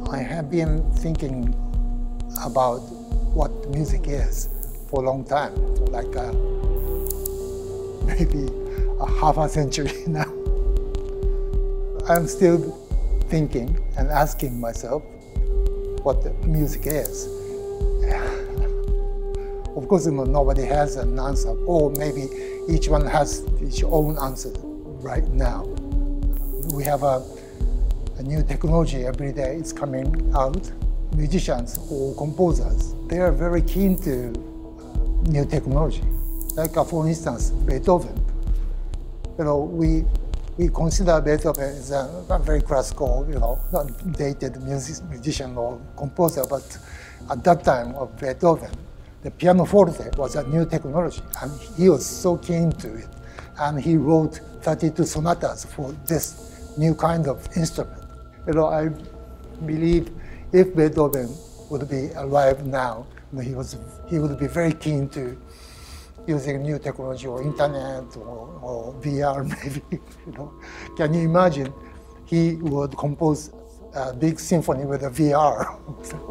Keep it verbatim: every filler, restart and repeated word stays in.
I have been thinking about what music is for a long time, like uh, maybe a half a century now. I'm still thinking and asking myself what the music is. Of course, you know, nobody has an answer, or maybe each one has its own answer right now. We have a, a new technology every day is coming out. Musicians or composers, they are very keen to uh, new technology. Like uh, for instance, Beethoven. You know, we we consider Beethoven as a, a very classical, you know, not dated music, musician or composer, but at that time of Beethoven, the pianoforte was a new technology, and he was so keen to it. And he wrote thirty-two sonatas for this new kind of instrument. You know, I believe if Beethoven would be alive now, you know, he was he would be very keen to using new technology or internet or, or V R maybe. You know, can you imagine? He would compose a big symphony with a V R.